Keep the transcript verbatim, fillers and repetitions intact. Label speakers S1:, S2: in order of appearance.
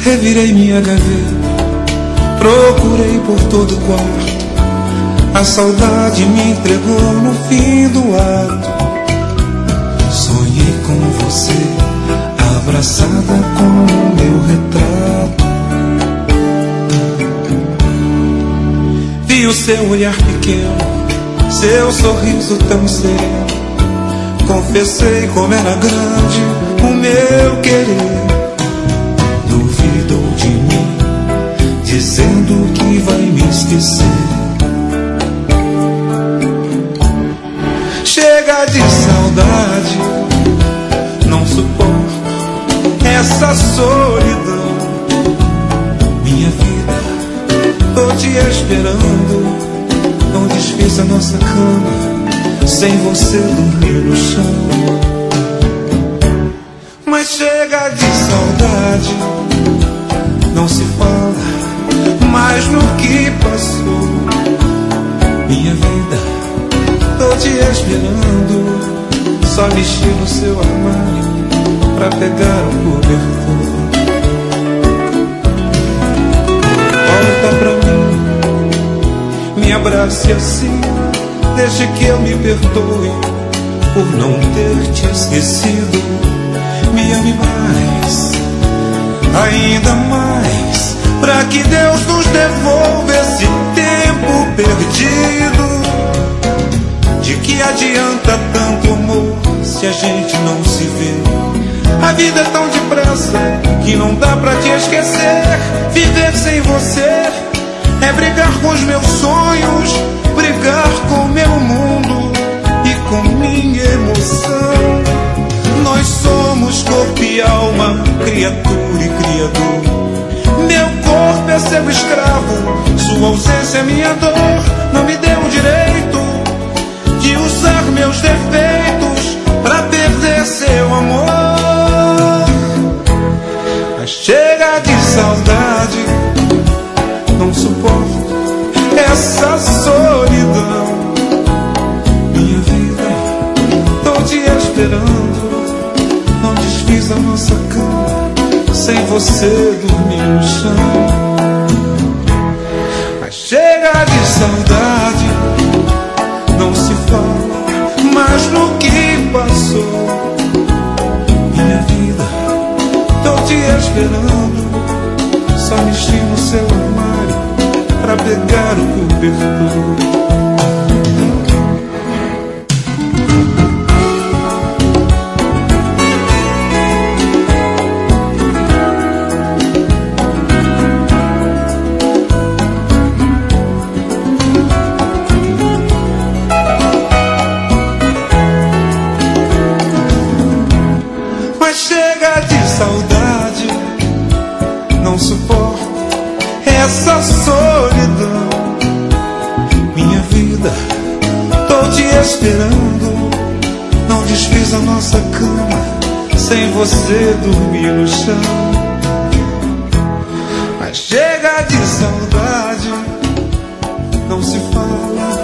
S1: Revirei minha gaveta, procurei por todo o quarto. A saudade me entregou no fim do ato. Sonhei com você, abraçada com o meu retrato. Vi o seu olhar pequeno, seu sorriso tão sereno. Confessei como era grande o meu querer. Duvidou de mim, dizendo que vai me esquecer. Chega de saudade, não suporto essa solidão. Minha vida, tô te esperando. Não desfiz a nossa cama, sem você dormir no chão. Mas chega de saudade, não se fala mais no que passou. Minha vida, tô te esperando. Só mexi no seu armário pra pegar o cobertor. Volta pra mim, me abrace assim. Deixe que eu me perdoe por não ter te esquecido. Me ame mais, ainda mais, pra que Deus nos devolva esse tempo perdido. De que adianta tanto amor se a gente não se vê? A vida é tão depressa que não dá pra te esquecer. Viver sem você é brigar com os meus sonhos, brigar com meu mundo e com minha emoção. Nós somos corpo e alma, criatura e criador. Meu corpo é seu escravo, sua ausência é minha dor. Não me deu o direito de usar meus defeitos pra perder seu amor. Mas chega de saudade, não suporto essa solidão. Minha vida, tô te esperando. Não desfiz a nossa cama, sem você dormir no chão. Mas chega de saudade, não se fala mais no que passou. Minha vida, tô te esperando. Só mexi no seu armário pra pegar o cobertor. Mas chega de saudade, não suporto essa solidão. Minha vida, tô te esperando. Não desfiz a nossa cama, sem você dormir no chão. Mas chega de saudade, não se fala